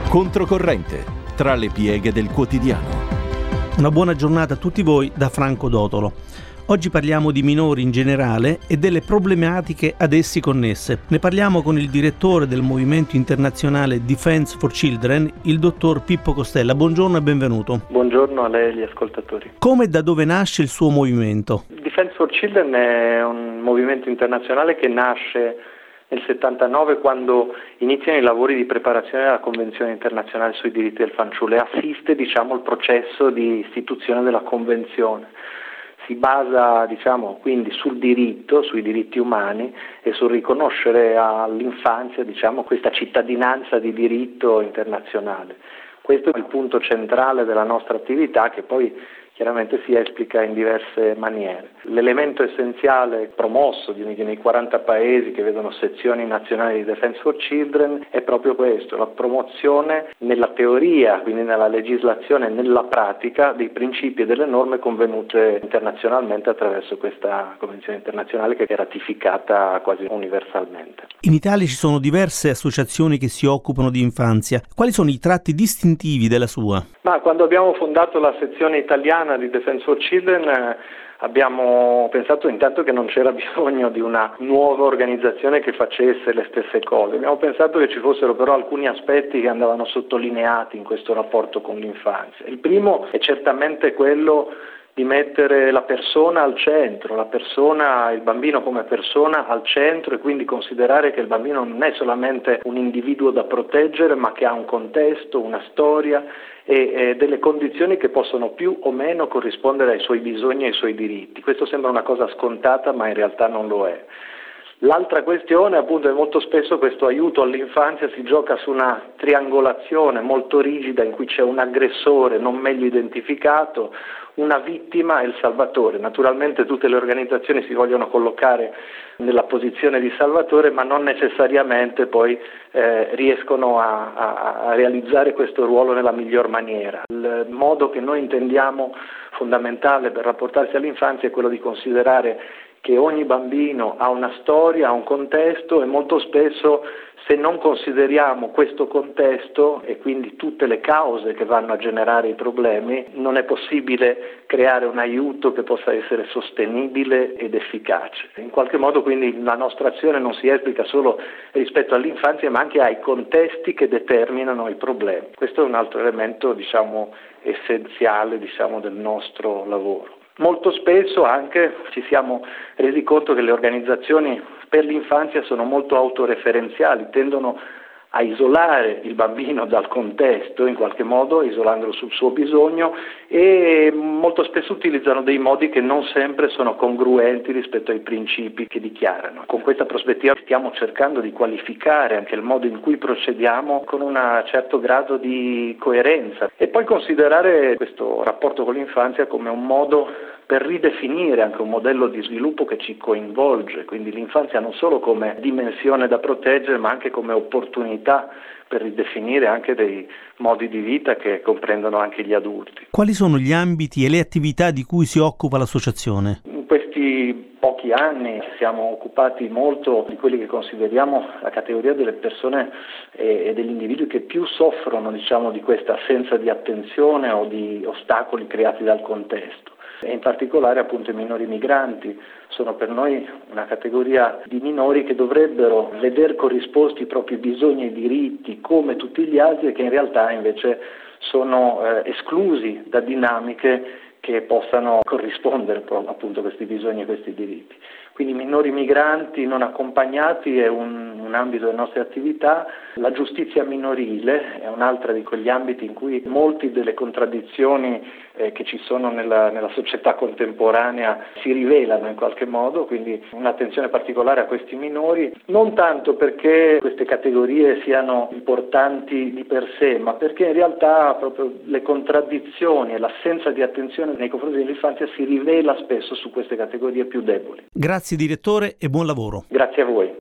Controcorrente, tra le pieghe del quotidiano. Una buona giornata a tutti voi da Franco Dotolo. Oggi parliamo di minori in generale e delle problematiche ad essi connesse. Ne parliamo con il direttore del movimento internazionale Defense for Children, il dottor Pippo Costella. Buongiorno e benvenuto. Buongiorno a lei e agli ascoltatori. Come e da dove nasce il suo movimento? Defense for Children è un movimento internazionale che nasce nel 79 quando iniziano i lavori di preparazione della Convenzione internazionale sui diritti del fanciullo e assiste il processo di istituzione della Convenzione. Si basa quindi sul diritto, sui diritti umani e sul riconoscere all'infanzia questa cittadinanza di diritto internazionale. Questo è il punto centrale della nostra attività, che poi chiaramente si esplica in diverse maniere. L'elemento essenziale promosso nei 40 paesi che vedono sezioni nazionali di Defense for Children è proprio questo, la promozione nella teoria, quindi nella legislazione e nella pratica dei principi e delle norme convenute internazionalmente attraverso questa Convenzione internazionale che è ratificata quasi universalmente. In Italia ci sono diverse associazioni che si occupano di infanzia. Quali sono i tratti distintivi della sua? Quando abbiamo fondato la sezione italiana di Defense for Children abbiamo pensato intanto che non c'era bisogno di una nuova organizzazione che facesse le stesse cose. Abbiamo pensato che ci fossero però alcuni aspetti che andavano sottolineati in questo rapporto con l'infanzia. Il primo è certamente quello di mettere la persona al centro, il bambino come persona al centro, e quindi considerare che il bambino non è solamente un individuo da proteggere, ma che ha un contesto, una storia e delle condizioni che possono più o meno corrispondere ai suoi bisogni e ai suoi diritti. Questo sembra una cosa scontata, ma in realtà non lo è. L'altra questione appunto è molto spesso questo aiuto all'infanzia si gioca su una triangolazione molto rigida in cui c'è un aggressore non meglio identificato, una vittima e il salvatore. Naturalmente tutte le organizzazioni si vogliono collocare nella posizione di salvatore, ma non necessariamente poi riescono a realizzare questo ruolo nella miglior maniera. Il modo che noi intendiamo fondamentale per rapportarsi all'infanzia è quello di considerare che ogni bambino ha una storia, ha un contesto, e molto spesso se non consideriamo questo contesto e quindi tutte le cause che vanno a generare i problemi, non è possibile creare un aiuto che possa essere sostenibile ed efficace. In qualche modo quindi la nostra azione non si esplica solo rispetto all'infanzia, ma anche ai contesti che determinano i problemi. Questo è un altro elemento essenziale del nostro lavoro. Molto spesso anche ci siamo resi conto che le organizzazioni per l'infanzia sono molto autoreferenziali, tendono a isolare il bambino dal contesto, in qualche modo isolandolo sul suo bisogno, e molto spesso utilizzano dei modi che non sempre sono congruenti rispetto ai principi che dichiarano. Con questa prospettiva stiamo cercando di qualificare anche il modo in cui procediamo con un certo grado di coerenza e poi considerare questo rapporto con l'infanzia come un modo per ridefinire anche un modello di sviluppo che ci coinvolge, quindi l'infanzia non solo come dimensione da proteggere, ma anche come opportunità per ridefinire anche dei modi di vita che comprendono anche gli adulti. Quali sono gli ambiti e le attività di cui si occupa l'associazione? In questi pochi anni ci siamo occupati molto di quelli che consideriamo la categoria delle persone e degli individui che più soffrono di questa assenza di attenzione o di ostacoli creati dal contesto. E in particolare appunto i minori migranti sono per noi una categoria di minori che dovrebbero veder corrisposti i propri bisogni e diritti come tutti gli altri e che in realtà invece sono esclusi da dinamiche che possano corrispondere appunto a questi bisogni e questi diritti. Quindi minori migranti non accompagnati è un ambito delle nostre attività, la giustizia minorile è un'altra di quegli ambiti in cui molte delle contraddizioni che ci sono nella società contemporanea si rivelano in qualche modo, quindi un'attenzione particolare a questi minori, non tanto perché queste categorie siano importanti di per sé, ma perché in realtà proprio le contraddizioni e l'assenza di attenzione nei confronti dell'infanzia si rivela spesso su queste categorie più deboli. Grazie direttore e buon lavoro. Grazie a voi.